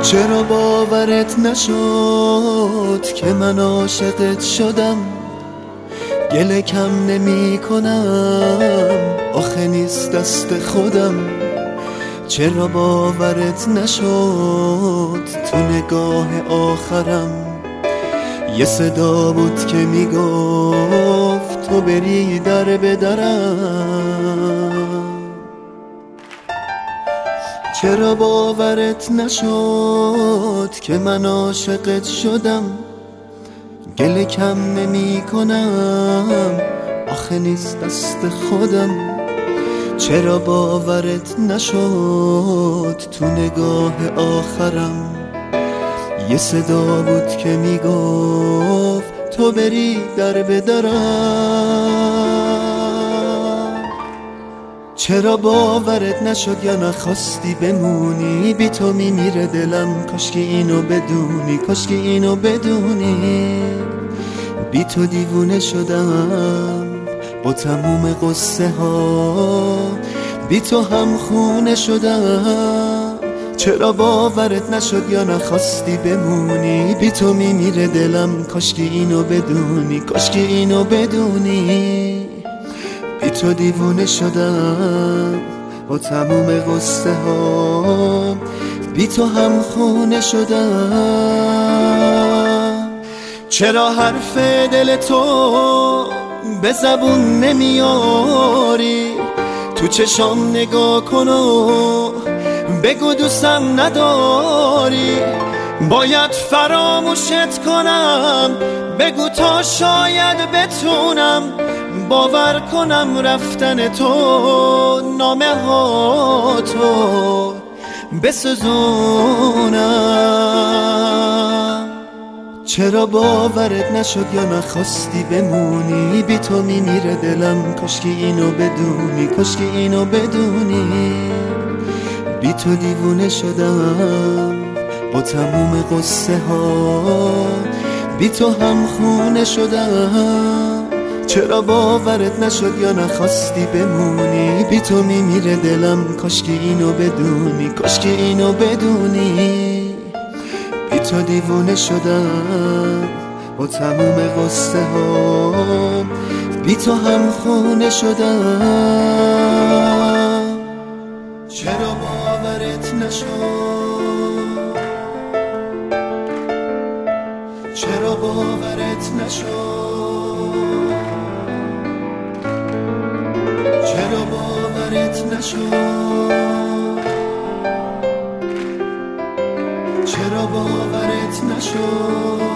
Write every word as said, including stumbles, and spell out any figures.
چرا باورت نشد که من عاشقت شدم؟ گله کم نمی کنم، آخه نیست دست خودم. چرا باورت نشد تو نگاه آخرم یه صدا بود که میگفت تو بری در به درم؟ چرا باورت نشد که من عاشقت شدم؟ گله کم نمی کنم، آخه نیست دست خودم. چرا باورت نشد تو نگاه آخرم یه صدا بود که میگفت تو بری در به درم؟ چرا باورت نشد یا نخواستی بمونی؟ بی تو میمیره دلم، کاشکی اینو بدونی، کاشکی اینو بدونی. بی تو دیوونه شدم با تموم قصه ها، بی تو هم خونه شدم. چرا باورت نشد یا نخواستی بمونی؟ بی تو میمیره دلم، کاشکی اینو بدونی، کاشکی اینو بدونی. بی تو دیوونه شدم با تموم قصه ها، بی تو هم خونه شدم. چرا حرف دل تو به زبون نمیاری؟ تو چشام نگاه کن و بگو دوستم نداری. باید فراموشت کنم، بگو تا شاید بتونم باور کنم رفتن تو نامه ها تو بسوزونم. چرا باورت نشد یا نخواستی بمونی؟ بی تو میمیره دلم، کاشکی اینو بدونی، کاشکی اینو بدونی. بی تو دیوونه شدم با تموم قصه ها، بی تو هم خونه شدم. چرا باورت نشد یا نخواستی بمونی؟ بی تو میمیره دلم، کاشکی اینو بدونی، کاشکی اینو بدونی. بی تو دیوونه شدم با تموم قصه ها، بی تو هم خونه شدم. چرا باورت نشد؟ چرا باورت نشد؟ چرا باورت نشد؟ چرا باورت نشد؟